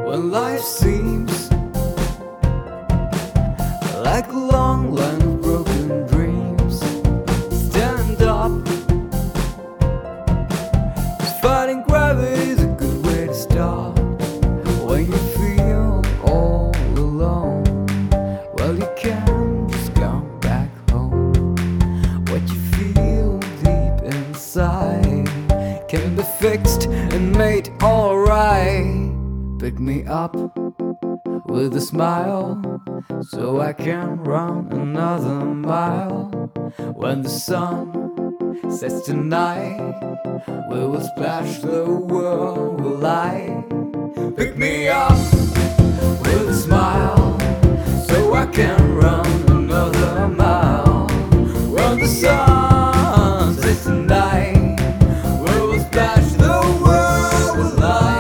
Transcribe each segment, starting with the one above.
When life seems like a long line of broken dreams, stand up. Fighting gravity is a good way to start. When you feel all alone, well, you can just come back home. What you feel deep inside can be fixed and made alright. Pick me up with a smile, so I can run another mile. When the sun sets tonight, we will splash the world with light. Pick me up with a smile, so I can run another mile. When the sun sets tonight, we will splash the world with light.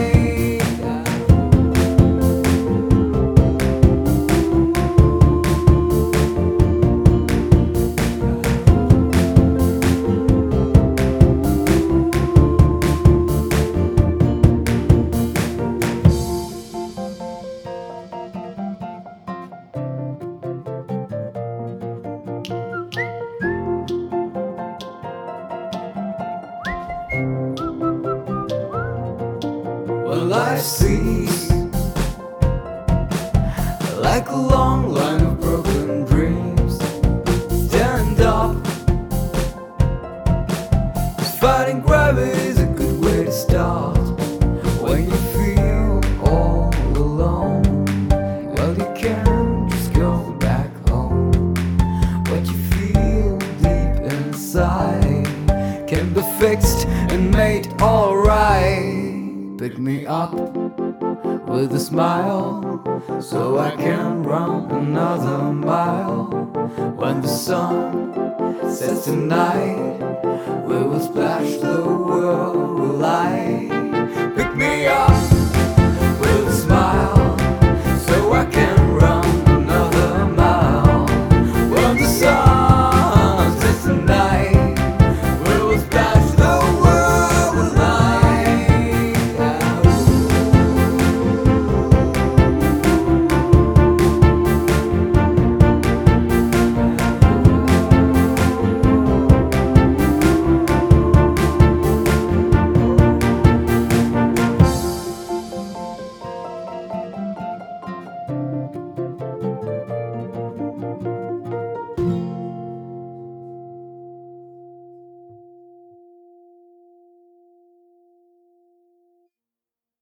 When life seems like a long line of broken dreams, stand up. Fighting gravity is a good way to start. When you feel all alone, well, you can just go back home. What you feel deep inside can be fixed and made alright. Pick me up with a smile, so I can run another mile. When the sun sets tonight, we will splash the world with light.